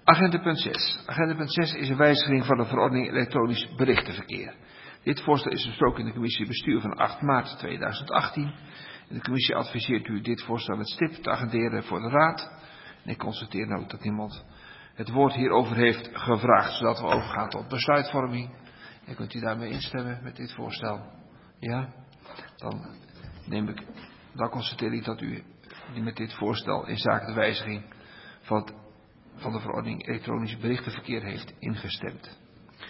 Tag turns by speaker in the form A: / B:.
A: Agenda punt 6. Agenda punt 6 is een wijziging van de verordening elektronisch berichtenverkeer. Dit voorstel is besproken in de commissie bestuur van 8 maart 2018. En de commissie adviseert u dit voorstel met stip te agenderen voor de raad. En ik constateer nou dat niemand het woord hierover heeft gevraagd, zodat we overgaan tot besluitvorming. En kunt u daarmee instemmen met dit voorstel? Ja? Dan constateer ik dat u met dit voorstel in zaken de wijziging van de verordening elektronisch berichtenverkeer heeft ingestemd.